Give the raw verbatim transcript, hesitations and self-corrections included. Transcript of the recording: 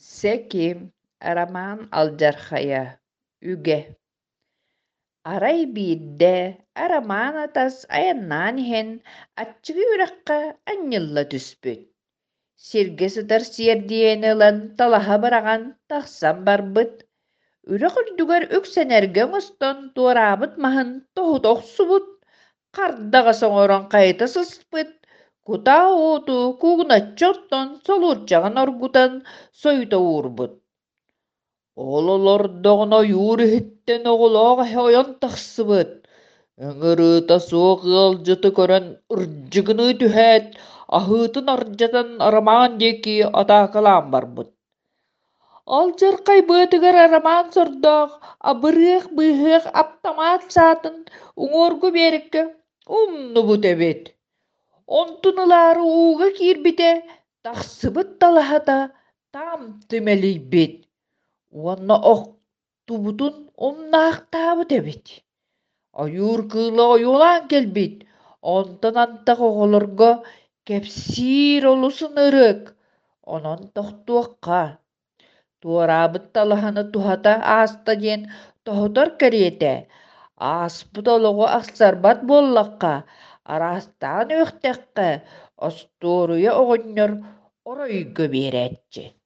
Секи, араман алжархая, үге. Арай биирдэ, араман атас аяннаан иһэн аччыгы үрэххэ анньылла түспүт. Сиргэ сытар сиэрдиэни ылан талаһа бараҕан тахсан барбыт. Үрэх үрдүгэр үксэнэргэ оҥостон туораабыт маһын тоһутох субут. Хардаҕа соҥорон хайыта сыспыт. Кутаа ууту куугуначчы оттон солуурчаҕын оргутан союта уурбут. Ол олордоҕуно юур иһиттэн оҕолоох эһэ ойон тахсыбыт. Ыҥырыыта суох ыалдьыты көрөн ырдьыгыный түһээт, аһыытын ардьатан арамаан диэки атаакалаан барбыт. Алдьар хайбыатыгар арамаан сордоох, абырыах быыһыах аптамаат саатын уҥуоргу биэриккэ умнубут эбит. Онтун ылаары ууга киирбитэ, тахсыбыт талаһата таам тимэлийбит. Уонна ох тубутун умнаахтаабыт эбит. Ойуур кыыла ойуулаан келбит. Онтон антах оҕолорго кэпсиир олусын ырык. Онон тохтуохха. Туораабыт талаһаны туһата ааста диэн тоһутор кэриэтэ. Ааспыт олоҕо ахсарбат буоллахха, араастаан үөхтэххэ, остуоруйа оҕонньор оройго биэрэччи.